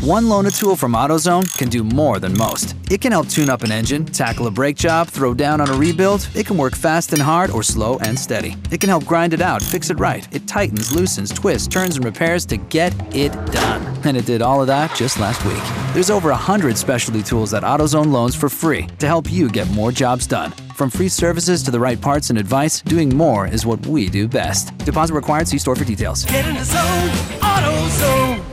One loaner tool from AutoZone can do more than most. It can help tune up an engine, tackle a brake job, throw down on a rebuild. It can work fast and hard or slow and steady. It can help grind it out, fix it right. It tightens, loosens, twists, turns, and repairs to get it done. And it did all of that just last week. There's over 100 specialty tools that AutoZone loans for free to help you get more jobs done. From free services to the right parts and advice, doing more is what we do best. Deposit required. See store for details. Get in the zone, AutoZone.